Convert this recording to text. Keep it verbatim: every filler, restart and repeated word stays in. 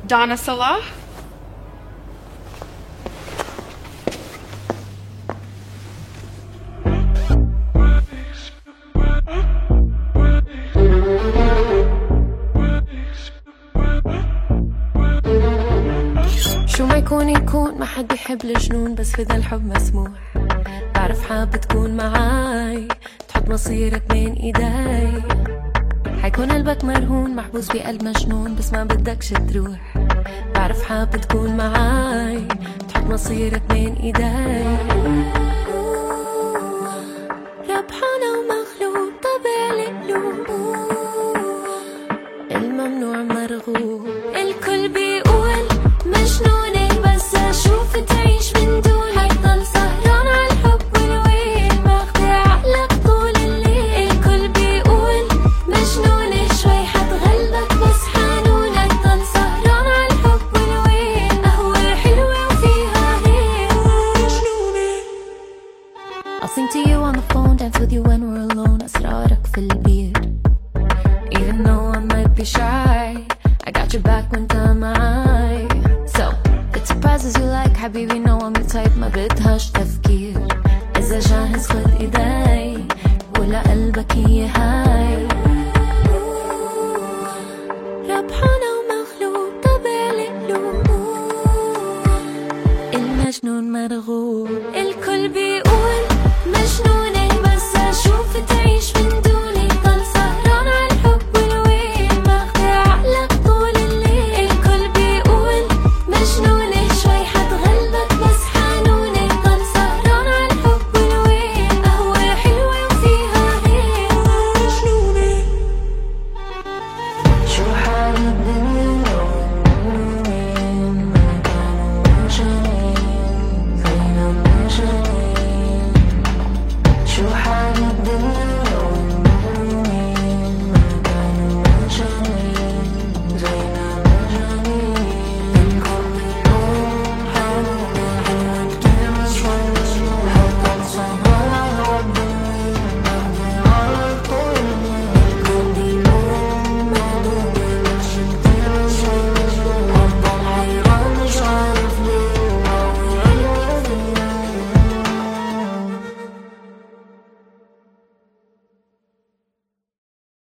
Donna Salah? شو ما يكون يكون ما حد يحب الجنون، بس في ذا الحب مسموح. بعرف حاب تكون معاي، تحط مصيرك بين ايداي. حيكون قلبك مرهون محبوس بقلب مجنون، بس ما بدكش تروح. بعرف حاب تكون معاي، تحط مصيرك بين ايداي. ربحانة ومغلوب طبع القلوب، الممنوع مرغوب. الكل بيقول مجنونة، بس اشوف تعيش من دون. حيضل سهران عالحب والويل، ماخذ عقلك طول الليل. الكل بيقول مجنونة، شوي حتغلبك بس حنونك. ضل سهران عالحب والويل، قهوة حلوة وفيها هيل. مجنونة. I'll sing to you on the phone, dance with you when we're alone. أسرارك في البيت. Even though I might be shy, I got your back وانت معاي. So it surprises you like حبيبي know I'm your type. ما بدهاش تفكير، إذا جاهز خد إيداي ولا قلبك هي هاي. ربحانة ومغلوب طبع القلوب، المجنون مرغوب. الكل بيقول مجنونة، بس أشوف تعيش من